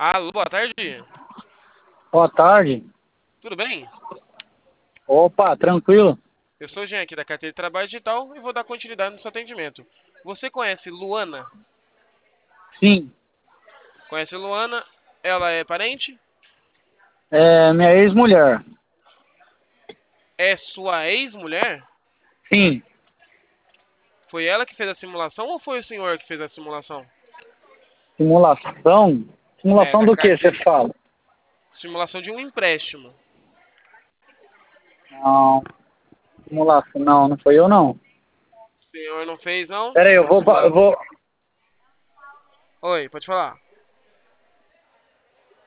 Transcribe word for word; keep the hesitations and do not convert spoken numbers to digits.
Alô, boa tarde. Boa tarde. Tudo bem? Opa, tranquilo? Eu sou o Jean aqui da Carteira de Trabalho Digital e vou dar continuidade no seu atendimento. Você conhece Luana? Sim. Conhece Luana? Ela é parente? É minha ex-mulher. É sua ex-mulher? Sim. Foi ela que fez a simulação ou foi o senhor que fez a simulação? Simulação? É, Simulação da do que você carteira. fala? Simulação de um empréstimo. Não. Simulação. Não, não foi eu não. O senhor não fez, não? Pera aí, eu vou, pa- eu Simulação. vou. Oi, pode falar.